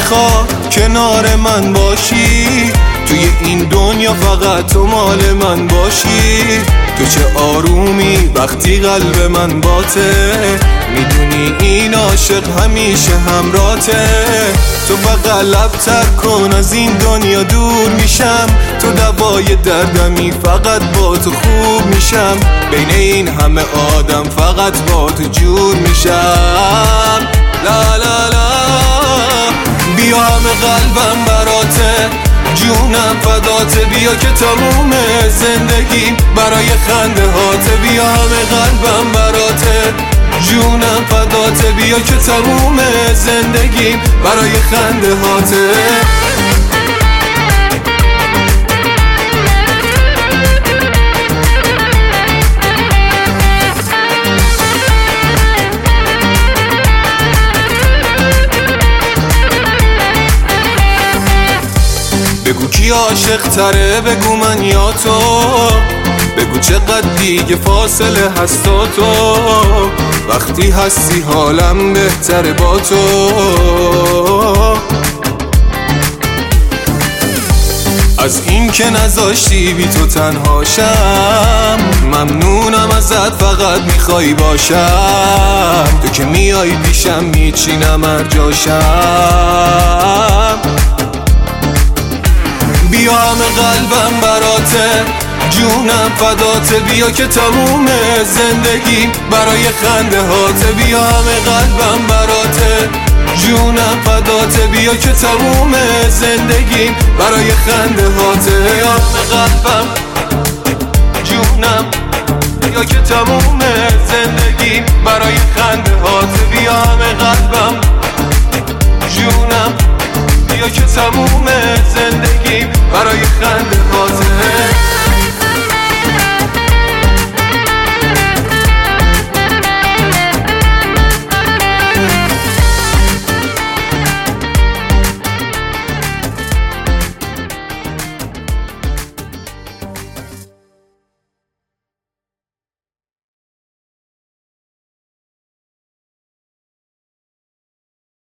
میخواد کنار من باشی، توی این دنیا فقط تو مال من باشی. تو چه آرومی وقتی قلب من باته، میدونی این عاشق همیشه همراته. تو فقط لب‌تر کن از این دنیا دور میشم، تو دوای دردمی فقط با تو خوب میشم. بین این همه آدم فقط با تو جور میشم. لا لا لا بیا همه قلبم براته، جونم فداته، بیا که تموم زندگیم برای خنده هاته. بیا همه قلبم براته، جونم فداته، بیا که تموم زندگیم برای خنده هاته. بگو کی عاشق تره، بگو من یا تو، بگو چقدر دیگه فاصله هست تو. وقتی هستی حالم بهتره با تو. از این که نذاشتی بی تو تنهاشم، ممنونم ازت فقط میخوای باشم. تو که میای پیشم میچینم هر جاشم. بیا همه قلبم براته، جونم فداته، بیا که تموم زندگیم برای خنده هاته. بیا همه قلبم براته، جونم فداته، بیا که تموم زندگیم برای خنده هاته. بیا همه قلبم جونم، بیا که تموم زندگیم برای خنده هاته. بیا همه قلبم جونم، بیا که تموم زندگیم برای خنده ها.